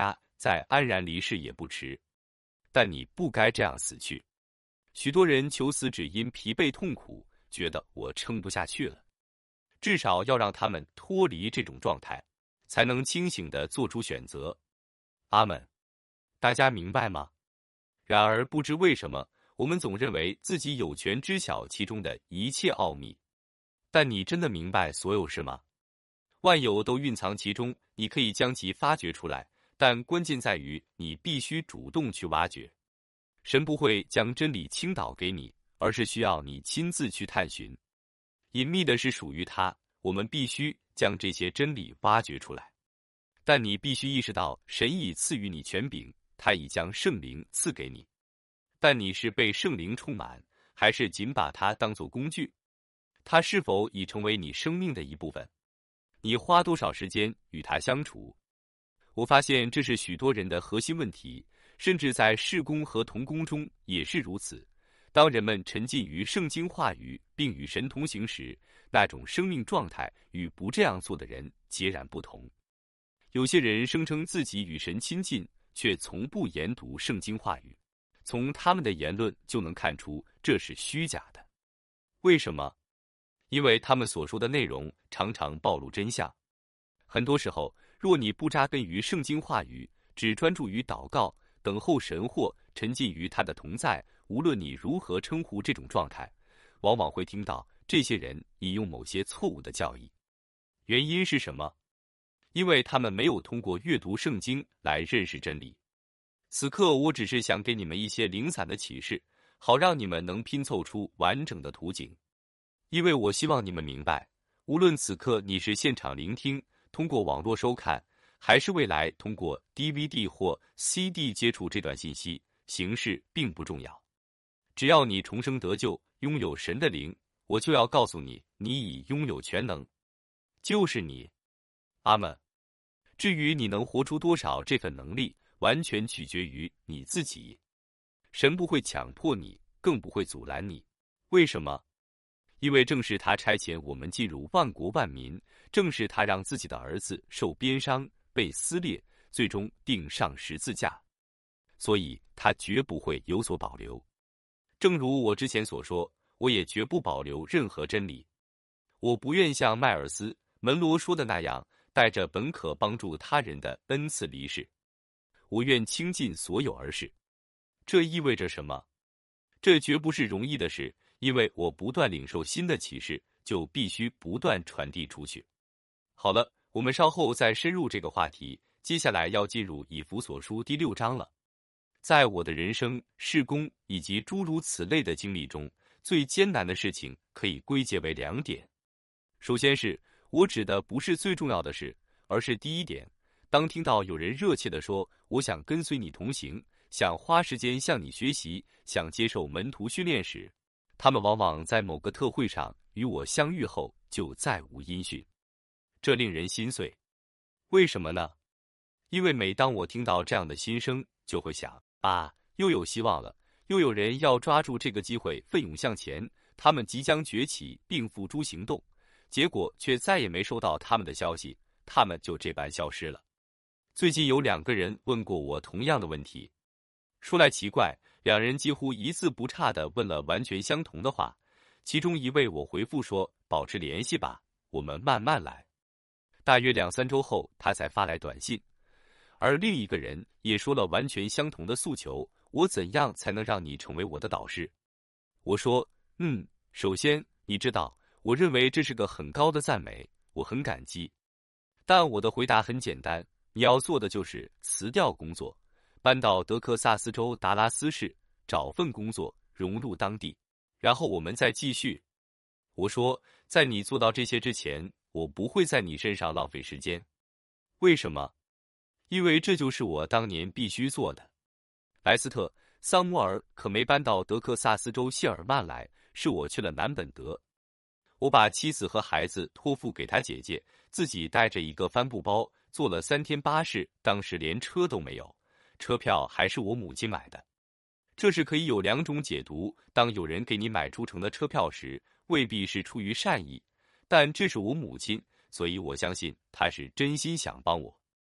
再安然离世也不迟。但你不该这样死去。许多人求死只因疲惫痛苦，觉得我撑不下去了。至少要让他们脱离这种状态，才能清醒地做出选择。阿们。大家明白吗？然而不知为什么，我们总认为自己有权知晓其中的一切奥秘。但你真的明白所有事吗？万有都蕴藏其中，你可以将其发掘出来，但关键在于你必须主动去挖掘。神不会将真理倾倒给你，而是需要你亲自去探寻。隐秘的是属于他，我们必须将这些真理挖掘出来。但你必须意识到，神已赐予你权柄，他已将圣灵赐给你。但你是被圣灵充满，还是仅把它当作工具？它是否已成为你生命的一部分？你花多少时间与它相处？我发现这是许多人的核心问题，甚至在事工和同工中也是如此。当人们沉浸于圣经话语并与神同行时，那种生命状态与不这样做的人截然不同。有些人声称自己与神亲近，却从不研读圣经话语，从他们的言论就能看出这是虚假的。为什么？因为他们所说的内容常常暴露真相。很多时候，若你不扎根于圣经话语，只专注于祷告，等候神或沉浸于他的同在，无论你如何称呼这种状态，往往会听到这些人引用某些错误的教义。原因是什么？因为他们没有通过阅读圣经来认识真理。此刻我只是想给你们一些零散的启示，好让你们能拼凑出完整的图景。因为我希望你们明白，无论此刻你是现场聆听，通过网络收看，还是未来通过 DVD 或 CD 接触这段信息，形式并不重要。只要你重生得救，拥有神的灵，我就要告诉你，你已拥有全能，就是你。阿们。至于你能活出多少这份能力，完全取决于你自己。神不会强迫你，更不会阻拦你。为什么？因为正是他差遣我们进入万国万民，正是他让自己的儿子受鞭伤，被撕裂，最终钉上十字架，所以他绝不会有所保留。正如我之前所说，我也绝不保留任何真理。我不愿像迈尔斯·门罗说的那样，带着本可帮助他人的恩赐离世。我愿倾尽所有而逝。这意味着什么？这绝不是容易的事，因为我不断领受新的启示，就必须不断传递出去。好了，我们稍后再深入这个话题。接下来要进入以弗所书第6章了。在我的人生、事工以及诸如此类的经历中，最艰难的事情可以归结为2点。首先是，我指的不是最重要的事，而是第一点。当听到有人热切地说，我想跟随你同行，想花时间向你学习，想接受门徒训练时，他们往往在某个特会上与我相遇后就再无音讯，这令人心碎。为什么呢？因为每当我听到这样的心声，就会想，又有希望了，又有人要抓住这个机会奋勇向前，他们即将崛起并付诸行动，结果却再也没收到他们的消息，他们就这般消失了。最近有2个人问过我同样的问题，说来奇怪，2人几乎一字不差地问了完全相同的话。其中一位我回复说，保持联系吧，我们慢慢来。大约2-3周后，他才发来短信。而另一个人也说了完全相同的诉求，我怎样才能让你成为我的导师？我说，首先，你知道，我认为这是个很高的赞美，我很感激。但我的回答很简单，你要做的就是辞掉工作，搬到德克萨斯州达拉斯市，找份工作，融入当地，然后我们再继续。我说，在你做到这些之前，我不会在你身上浪费时间。为什么？因为这就是我当年必须做的。莱斯特·桑摩尔可没搬到德克萨斯州谢尔曼来，是我去了南本德。我把妻子和孩子托付给他姐姐，自己带着一个帆布包，坐了3天巴士，当时连车都没有，车票还是我母亲买的。这是可以有2种解读，当有人给你买出城的车票时，未必是出于善意，但这是我母亲，所以我相信她是真心想帮我。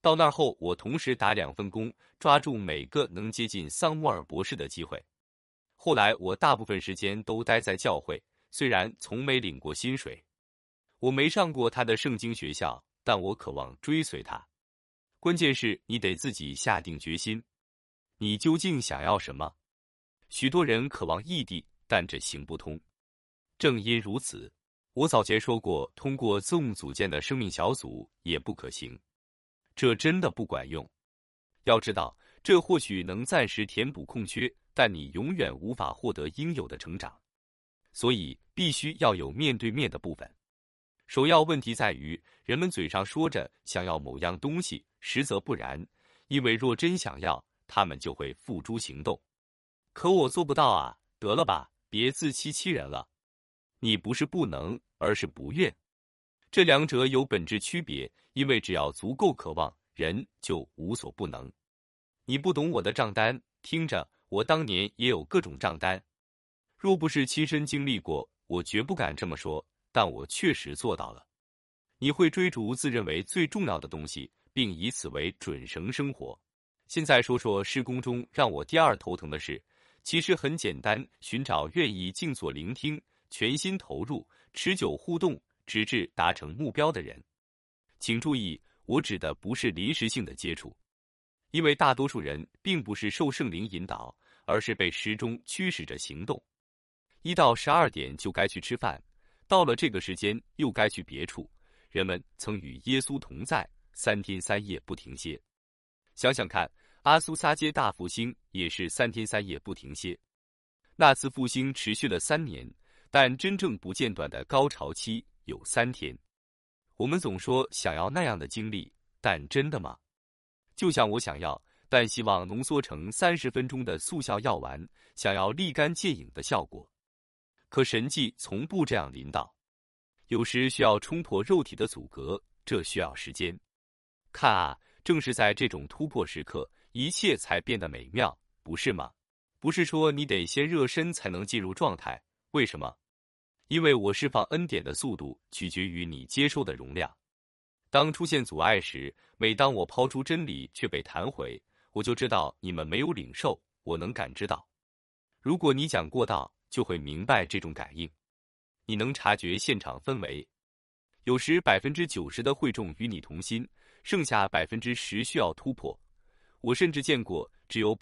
到那儿后，我同时打2份工，抓住每个能接近桑穆尔博士的机会。后来我大部分时间都待在教会，虽然从没领过薪水。我没上过他的圣经学校，但我渴望追随他。关键是你得自己下定决心，你究竟想要什么？许多人渴望异地，但这行不通。正因如此，我早前说过，通过 Zoom 组建的生命小组也不可行。这真的不管用。要知道，这或许能暂时填补空缺，但你永远无法获得应有的成长。所以，必须要有面对面的部分。首要问题在于，人们嘴上说着想要某样东西，实则不然，因为若真想要，他们就会付诸行动。可我做不到啊，得了吧，别自欺欺人了。你不是不能，而是不愿。这两者有本质区别，因为只要足够渴望，人就无所不能。你不懂我的账单，听着，我当年也有各种账单。若不是亲身经历过，我绝不敢这么说，但我确实做到了。你会追逐自认为最重要的东西，并以此为准绳生活。现在说说施工中让我第二头疼的事，其实很简单，寻找愿意静坐聆听、全心投入、持久互动，直至达成目标的人。请注意，我指的不是临时性的接触，因为大多数人并不是受圣灵引导，而是被时钟驱使着行动。1到12点就该去吃饭，到了这个时间又该去别处。人们曾与耶稣同在，3天3夜不停歇。想想看，阿苏撒街大复兴也是3天3夜不停歇。那次复兴持续了3年，但真正不间断的高潮期有3天。我们总说想要那样的经历，但真的吗？就像我想要，但希望浓缩成30分钟的速效药丸，想要立竿见影的效果。可神迹从不这样临到，有时需要冲破肉体的阻隔，这需要时间。看啊，正是在这种突破时刻，一切才变得美妙，不是吗？不是说你得先热身才能进入状态，为什么？因为我释放恩典的速度取决于你接收的容量。当出现阻碍时，每当我抛出真理却被弹回，我就知道你们没有领受，我能感知到。如果你讲过道，就会明白这种感应。你能察觉现场氛围，有时90%的会众与你同心，剩下10%需要突破。我甚至见过只有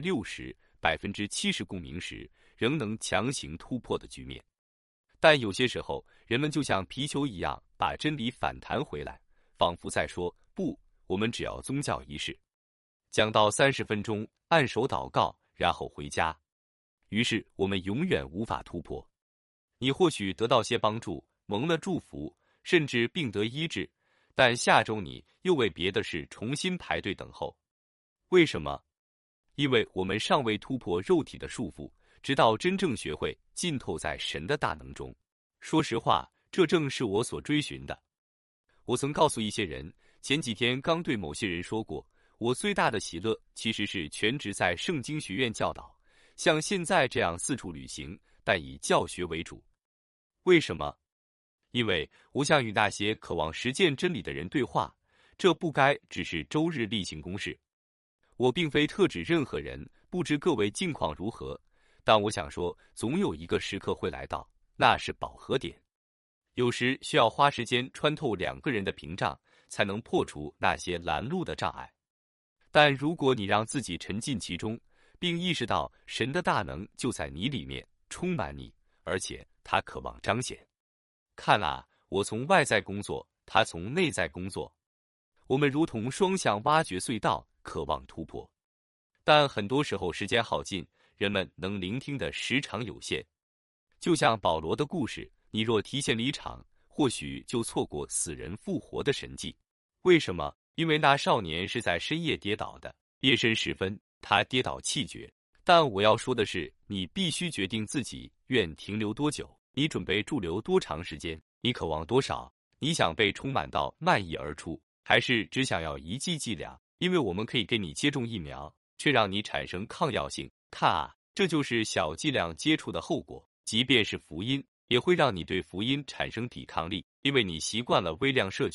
60%、70%共鸣时，仍能强行突破的局面。但有些时候，人们就像皮球一样，把真理反弹回来，仿佛在说：“不，我们只要宗教仪式。”讲到30分钟，按手祷告，然后回家。于是我们永远无法突破。你或许得到些帮助，蒙了祝福，甚至病得医治，但下周你又为别的事重新排队等候。为什么？因为我们尚未突破肉体的束缚，直到真正学会浸透在神的大能中。说实话，这正是我所追寻的。我曾告诉一些人，前几天刚对某些人说过，我最大的喜乐其实是全职在圣经学院教导，像现在这样四处旅行，但以教学为主。为什么？因为我想与那些渴望实践真理的人对话，这不该只是周日例行公事。我并非特指任何人，不知各位境况如何，但我想说，总有一个时刻会来到，那是饱和点。有时需要花时间穿透2个人的屏障，才能破除那些拦路的障碍。但如果你让自己沉浸其中，并意识到神的大能就在你里面，充满你，而且他渴望彰显。看啊，我从外在工作，他从内在工作，我们如同双向挖掘隧道，渴望突破。但很多时候时间耗尽，人们能聆听的时长有限。就像保罗的故事，你若提前离场，或许就错过死人复活的神迹。为什么？因为那少年是在深夜跌倒的，夜深时分，他跌倒气绝。但我要说的是，你必须决定自己愿停留多久，你准备驻留多长时间，你渴望多少，你想被充满到漫溢而出，还是只想要一剂剂量？因为我们可以给你接种疫苗，却让你产生抗药性。看啊，这就是小剂量接触的后果。即便是福音，也会让你对福音产生抵抗力，因为你习惯了微量摄取。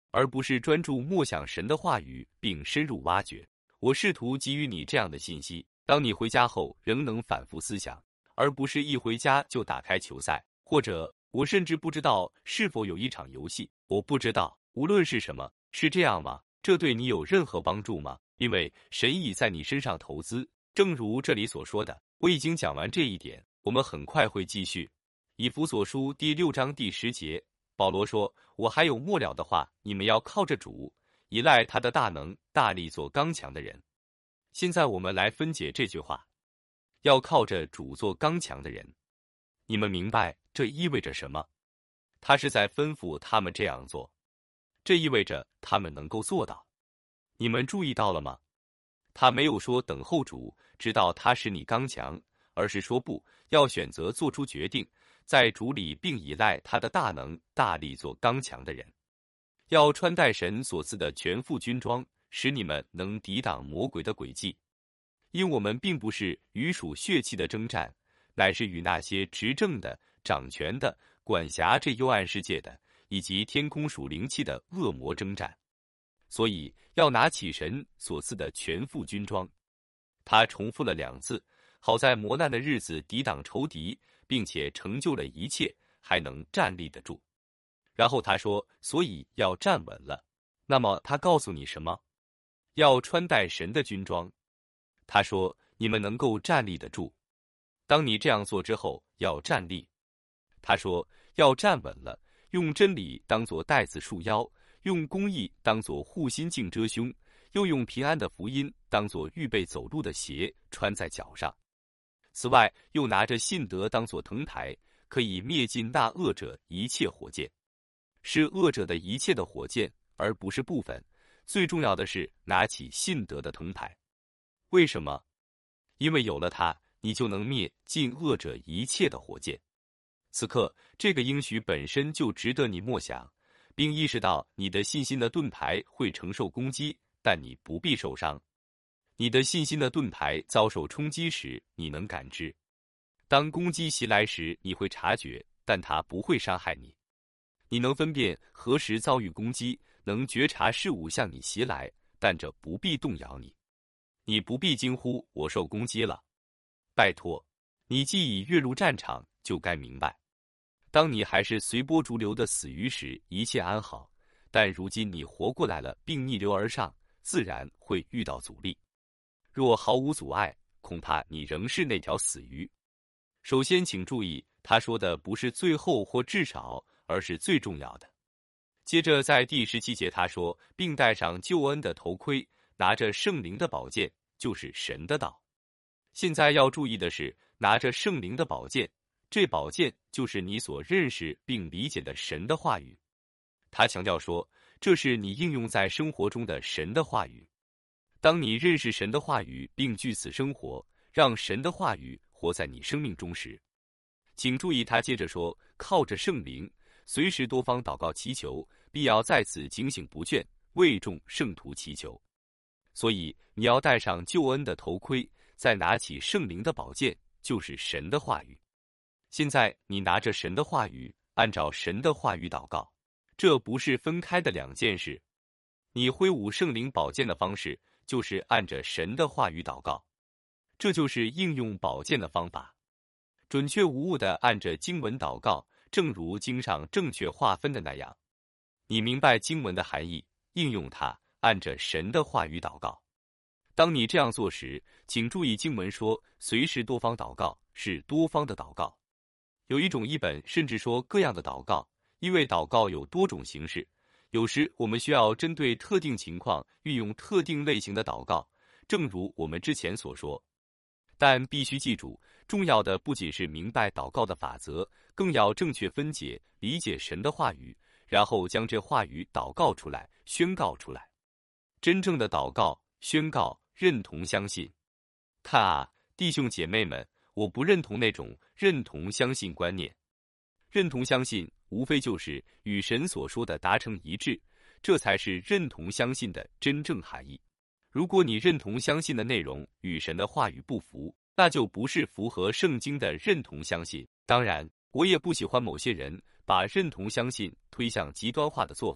而不是专注默想神的话语并深入挖掘。我试图给予你这样的信息，当你回家后仍能反复思想，而不是一回家就打开球赛，或者我甚至不知道是否有一场游戏，我不知道，无论是什么，是这样吗？这对你有任何帮助吗？因为神已在你身上投资，正如这里所说的。我已经讲完这一点，我们很快会继续。以弗所书第6章第10节，保罗说：“我还有末了的话，你们要靠着主，依赖他的大能，大力做刚强的人。”现在我们来分解这句话，要靠着主做刚强的人。你们明白这意味着什么？他是在吩咐他们这样做，这意味着他们能够做到。你们注意到了吗？他没有说等候主，直到他使你刚强，而是说不要选择做出决定，在主里并依赖他的大能，大力做刚强的人。要穿戴神所赐的全副军装，使你们能抵挡魔鬼的诡计。因我们并不是与属血气的征战，乃是与那些执政的、掌权的、管辖这幽暗世界的，以及天空属灵气的恶魔征战。所以要拿起神所赐的全副军装。他重复了2次，好在磨难的日子抵挡仇敌，并且成就了一切，还能站立得住。然后他说，所以要站稳了。那么他告诉你什么？要穿戴神的军装。他说，你们能够站立得住。当你这样做之后，要站立。他说，要站稳了，用真理当作带子束腰，用公义当作护心镜遮胸，又用平安的福音当作预备走路的鞋穿在脚上。此外，又拿着信德当作藤牌，可以灭尽那恶者一切火箭。是恶者的一切的火箭，而不是部分。最重要的是拿起信德的藤牌。为什么？因为有了它，你就能灭尽恶者一切的火箭。此刻，这个应许本身就值得你默想，并意识到你的信心的盾牌会承受攻击，但你不必受伤。你的信心的盾牌遭受冲击时，你能感知；当攻击袭来时，你会察觉，但它不会伤害你。你能分辨何时遭遇攻击，能觉察事物向你袭来，但这不必动摇你。你不必惊呼我受攻击了。拜托，你既已跃入战场，就该明白，当你还是随波逐流的死鱼时，一切安好，但如今你活过来了并逆流而上，自然会遇到阻力。若毫无阻碍，恐怕你仍是那条死鱼。首先请注意，他说的不是最后或至少，而是最重要的。接着在第17节他说，并戴上救恩的头盔，拿着圣灵的宝剑，就是神的道。现在要注意的是，拿着圣灵的宝剑，这宝剑就是你所认识并理解的神的话语。他强调说，这是你应用在生活中的神的话语。当你认识神的话语并据此生活，让神的话语活在你生命中时，请注意他接着说，靠着圣灵，随时多方祷告祈求，必要在此警醒不倦，为众圣徒祈求。所以你要戴上救恩的头盔，再拿起圣灵的宝剑，就是神的话语。现在你拿着神的话语，按照神的话语祷告，这不是分开的2件事。你挥舞圣灵宝剑的方式，就是按着神的话语祷告，这就是应用宝剑的方法。准确无误地按着经文祷告，正如经上正确划分的那样。你明白经文的含义，应用它，按着神的话语祷告。当你这样做时，请注意经文说，随时多方祷告，是多方的祷告。有一种译本甚至说各样的祷告，因为祷告有多种形式。有时我们需要针对特定情况运用特定类型的祷告，正如我们之前所说。但必须记住，重要的不仅是明白祷告的法则，更要正确分解、理解神的话语，然后将这话语祷告出来、宣告出来。真正的祷告、宣告、认同、相信。看啊，弟兄姐妹们，我不认同那种认同相信观念。认同相信无非就是与神所说的达成一致，这才是认同相信的真正含义。如果你认同相信的内容与神的话语不符，那就不是符合圣经的认同相信。当然，我也不喜欢某些人把认同相信推向极端化的做法，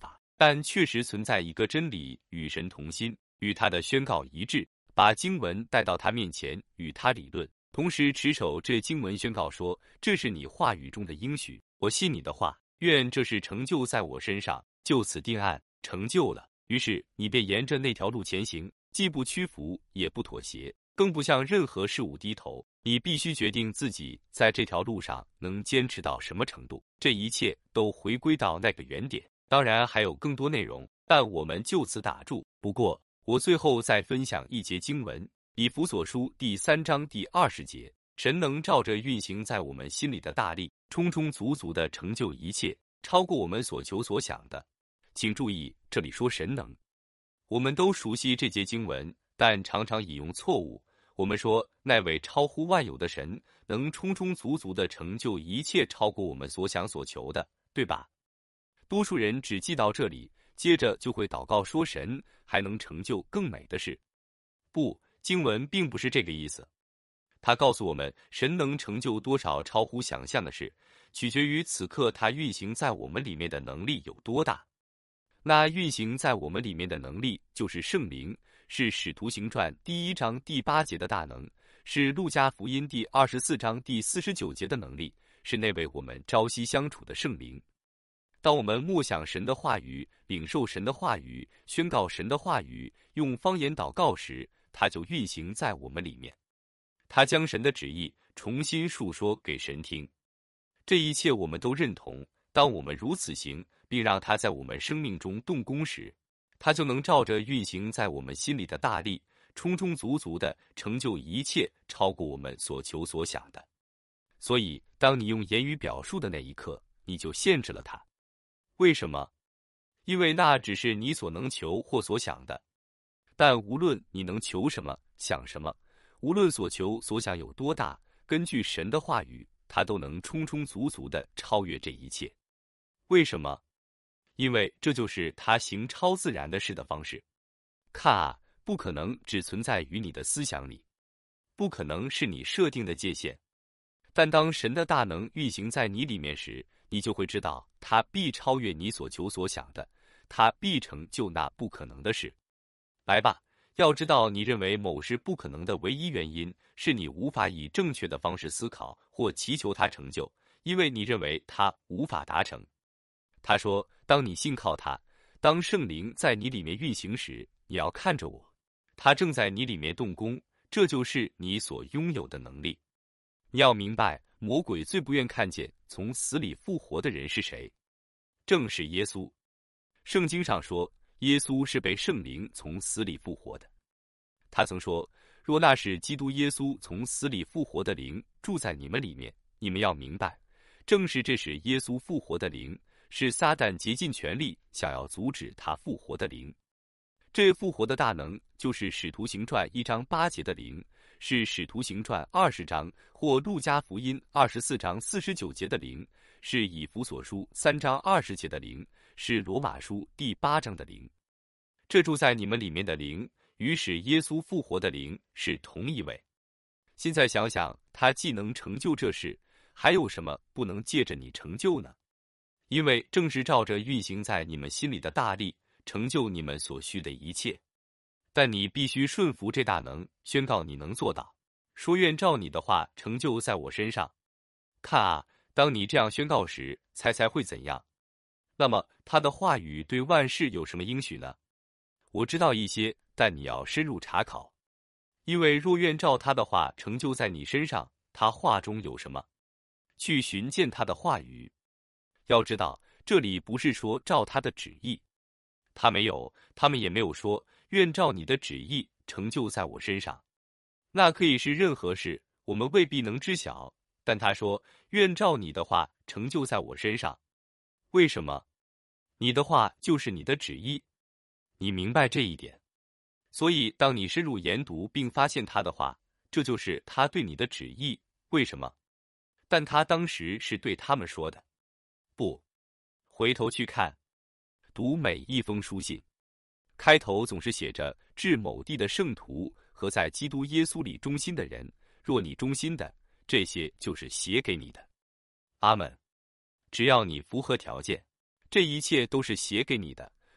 但确实存在一个真理，与神同心，与他的宣告一致，把经文带到他面前，与他理论，同时持守这经文宣告说，这是你话语中的应许，我信你的话，愿这事成就在我身上，就此定案，成就了。于是你便沿着那条路前行，既不屈服，也不妥协，更不向任何事物低头。你必须决定自己在这条路上能坚持到什么程度，这一切都回归到那个原点。当然还有更多内容，但我们就此打住。不过我最后再分享一节经文，以弗所书第3章第20节，神能照着运行在我们心里的大力，充充足足地成就一切，超过我们所求所想的。请注意，这里说神能。我们都熟悉这节经文，但常常引用错误。我们说那位超乎万有的神能充充足足地成就一切，超过我们所想所求的，对吧？多数人只记到这里，接着就会祷告说神还能成就更美的事。不，经文并不是这个意思。他告诉我们，神能成就多少超乎想象的事，取决于此刻他运行在我们里面的能力有多大。那运行在我们里面的能力就是圣灵，是使徒行传第1章第8节的大能，是路加福音第24章第49节的能力，是那位我们朝夕相处的圣灵。当我们默想神的话语，领受神的话语，宣告神的话语，用方言祷告时，他就运行在我们里面。他将神的旨意重新述说给神听。这一切我们都认同。当我们如此行，并让他在我们生命中动工时，他就能照着运行在我们心里的大力，充充足足地成就一切，超过我们所求所想的。所以当你用言语表述的那一刻，你就限制了他。为什么？因为那只是你所能求或所想的。但无论你能求什么，想什么，无论所求所想有多大，根据神的话语，他都能充充足足地超越这一切。为什么？因为这就是他行超自然的事的方式。看啊，不可能只存在于你的思想里，不可能是你设定的界限。但当神的大能运行在你里面时，你就会知道他必超越你所求所想的，他必成就那不可能的事。来吧，要知道你认为某事不可能的唯一原因是你无法以正确的方式思考或祈求它成就，因为你认为它无法达成。他说，当你信靠他，当圣灵在你里面运行时，你要看着我，他正在你里面动工，这就是你所拥有的能力。你要明白，魔鬼最不愿看见从死里复活的人是谁，正是耶稣。圣经上说，耶稣是被圣灵从死里复活的。他曾说，若那是基督耶稣从死里复活的灵住在你们里面，你们要明白，正是这使耶稣复活的灵，是撒旦竭尽全力想要阻止他复活的灵。这复活的大能就是使徒行传1章8节的灵，是使徒行传20章或路加福音24章49节的灵，是以弗所书3章20节的灵，是罗马书第8章的灵。这住在你们里面的灵与使耶稣复活的灵是同一位。现在想想，他既能成就这事，还有什么不能借着你成就呢？因为正是照着运行在你们心里的大力，成就你们所需的一切。但你必须顺服这大能，宣告你能做到，说愿照你的话成就在我身上。看啊，当你这样宣告时，猜会怎样？那么他的话语对万事有什么应许呢？我知道一些，但你要深入查考。因为若愿照他的话成就在你身上，他话中有什么？去寻见他的话语。要知道，这里不是说照他的旨意，他们也没有说愿照你的旨意成就在我身上。那可以是任何事，我们未必能知晓。但他说愿照你的话成就在我身上。为什么？你的话就是你的旨意。你明白这一点。所以当你深入研读并发现他的话，这就是他对你的旨意。为什么？但他当时是对他们说的。不，回头去看，读每一封书信，开头总是写着致某地的圣徒和在基督耶稣里忠心的人，若你忠心的，这些就是写给你的。阿们。只要你符合条件，这一切都是写给你的。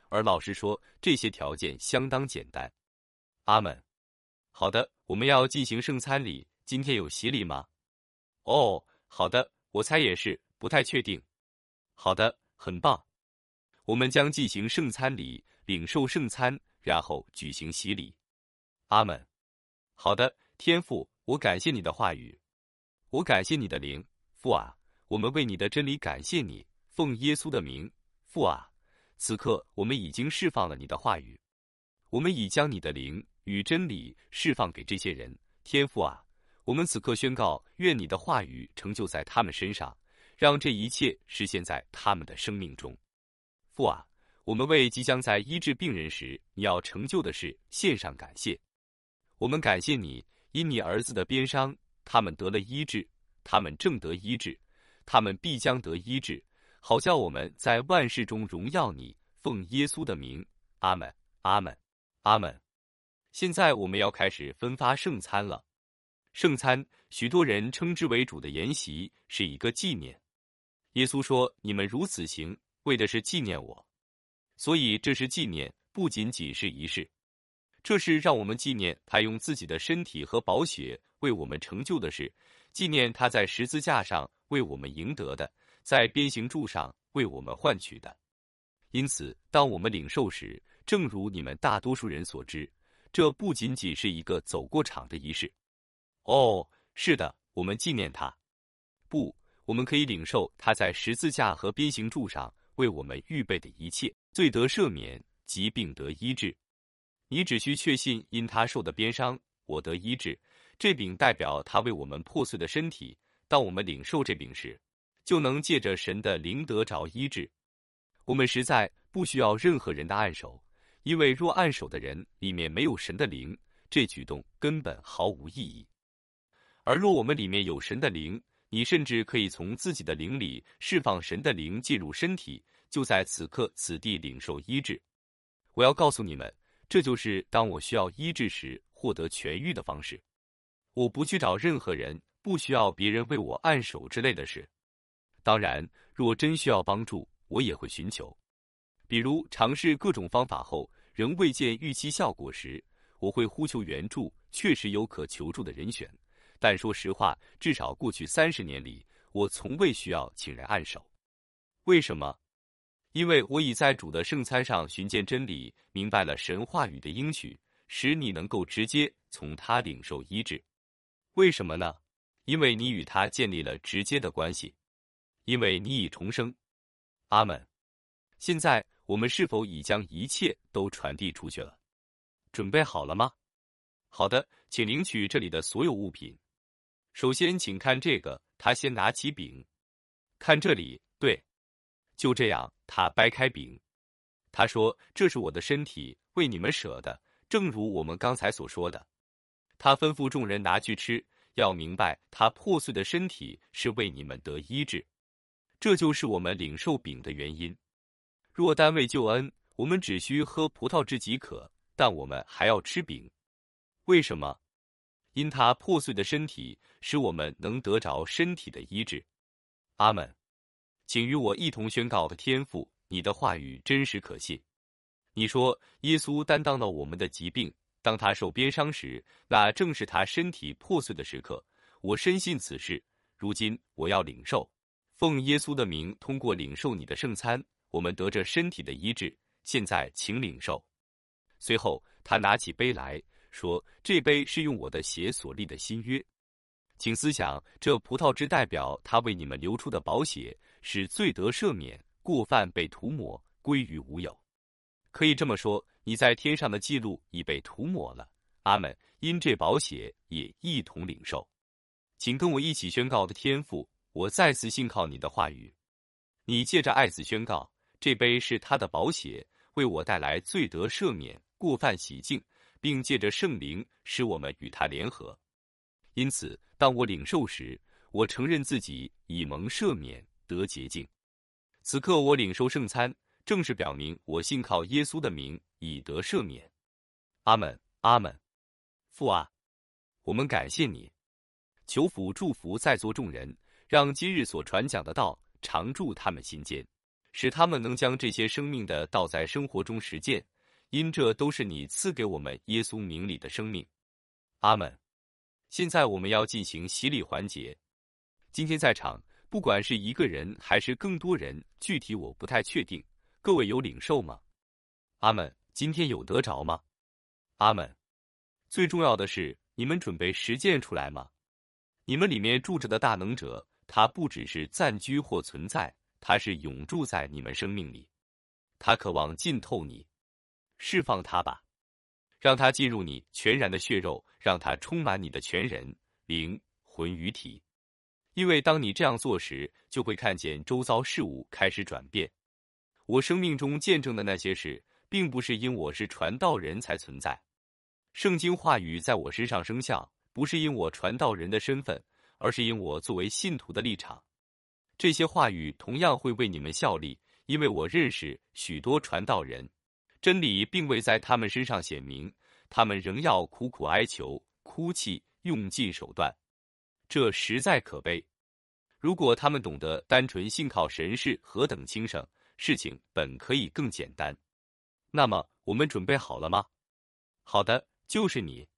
而老实说，这些条件相当简单。阿们。好的，我们要进行圣餐礼，今天有洗礼吗？哦，好的，我猜也是，不太确定。好的，很棒。我们将进行圣餐礼，领受圣餐，然后举行洗礼。阿们。好的，天父，我感谢你的话语，我感谢你的灵，父啊，我们为你的真理感谢你，奉耶稣的名，父啊，此刻我们已经释放了你的话语，我们已将你的灵与真理释放给这些人，天父啊，我们此刻宣告，愿你的话语成就在他们身上，让这一切实现在他们的生命中。父啊，我们为即将在医治病人时你要成就的事献上感谢。我们感谢你，因你儿子的鞭伤，他们得了医治，他们正得医治，他们必将得医治，好叫我们在万事中荣耀你，奉耶稣的名，阿们，阿们，阿们。现在我们要开始分发圣餐了。圣餐，许多人称之为主的筵席，是一个纪念。耶稣说：“你们如此行，为的是纪念我。”所以这是纪念，不仅仅是仪式。这是让我们纪念他用自己的身体和宝血为我们成就的事，纪念他在十字架上为我们赢得的，在鞭刑柱上为我们换取的。因此，当我们领受时，正如你们大多数人所知，这不仅仅是一个走过场的仪式。哦，是的，我们纪念他。不，我们可以领受他在十字架和鞭刑柱上为我们预备的一切，罪得赦免，疾病得医治。你只需确信，因他受的鞭伤，我得医治。这饼代表他为我们破碎的身体。当我们领受这饼时，就能借着神的灵得着医治。我们实在不需要任何人的按手，因为若按手的人里面没有神的灵，这举动根本毫无意义。而若我们里面有神的灵，你甚至可以从自己的灵里释放神的灵进入身体，就在此刻此地领受医治。我要告诉你们，这就是当我需要医治时获得痊愈的方式。我不去找任何人，不需要别人为我按手之类的事。当然，若真需要帮助，我也会寻求。比如尝试各种方法后，仍未见预期效果时，我会呼求援助，确实有可求助的人选。但说实话，至少过去30年里，我从未需要请人按手。为什么？因为我已在主的圣餐上寻见真理，明白了神话语的应许，使你能够直接从他领受医治。为什么呢？因为你与他建立了直接的关系，因为你已重生。阿们。现在我们是否已将一切都传递出去了？准备好了吗？好的，请领取这里的所有物品。首先请看这个，他先拿起饼。看这里，对。就这样，他掰开饼。他说：“这是我的身体，为你们舍的，正如我们刚才所说的。”他吩咐众人拿去吃，要明白他破碎的身体是为你们得医治。这就是我们领受饼的原因。若单为救恩，我们只需喝葡萄汁即可，但我们还要吃饼。为什么？因他破碎的身体，使我们能得着身体的医治。阿们。请与我一同宣告：天父，你的话语真实可信。你说，耶稣担当了我们的疾病，当他受鞭伤时，那正是他身体破碎的时刻。我深信此事。如今我要领受，奉耶稣的名，通过领受你的圣餐，我们得着身体的医治。现在请领受。随后他拿起杯来说：“这杯是用我的血所立的新约。请思想，这葡萄汁代表他为你们流出的宝血，使罪得赦免，过犯被涂抹，归于无有。可以这么说，你在天上的记录已被涂抹了。阿们。因这宝血也一同领受。请跟我一起宣告：的天父，我再次信靠你的话语。你借着爱子宣告，这杯是他的宝血，为我带来罪得赦免，过犯洗净，并借着圣灵使我们与他联合。因此，当我领受时，我承认自己已蒙赦免，得洁净。此刻我领受圣餐，正是表明我信靠耶稣的名，以得赦免。阿们，阿们。父啊，我们感谢你，求父祝福在座众人，让今日所传讲的道常驻他们心间， 使他们能将这些生命的道在生活中实践，因这都是你赐给我们耶稣名里的生命。阿们。现在我们要进行洗礼环节。今天在场，不管是一个人还是更多人，具体我不太确定，各位有领受吗？阿们。今天有得着吗？阿们。最重要的是，你们准备实践出来吗？你们里面住着的大能者，他不只是暂居或存在，他是永住在你们生命里。他渴望浸透你，释放他吧，让他进入你全然的血肉，让他充满你的全人、灵、魂与体。因为当你这样做时，就会看见周遭事物开始转变。我生命中见证的那些事，并不是因我是传道人才存在。圣经话语在我身上生效，不是因我传道人的身份，而是因我作为信徒的立场。这些话语同样会为你们效力，因为我认识许多传道人，真理并未在他们身上显明，他们仍要苦苦哀求、哭泣，用尽手段，这实在可悲。如果他们懂得单纯信靠神是何等轻省，事情本可以更简单。那么，我们准备好了吗？好的，就是你。